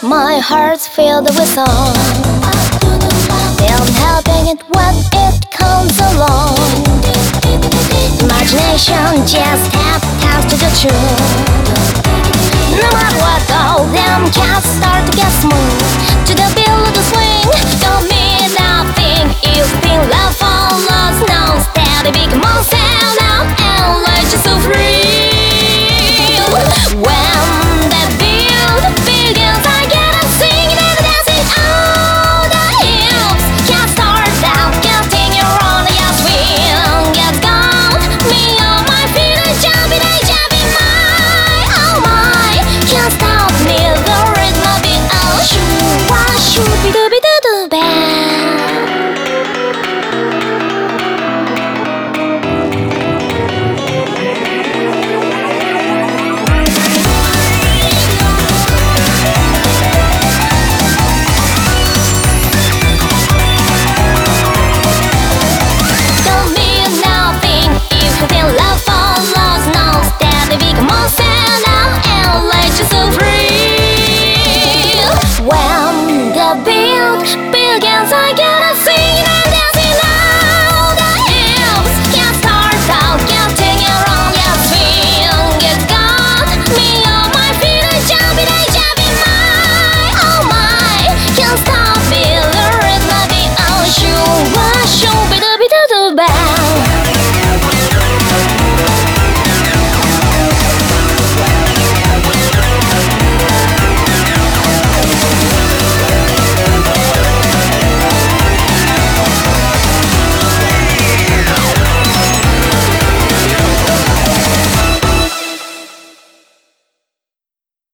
My heart's filled with song. I'm helping it when it comes along. Imagination just have touch to the truth. No matter what, all them cats start to get smooth. To the bill of the swing, don't mean nothing. It's been love for lost now. Steady, big more sound out and let you so free.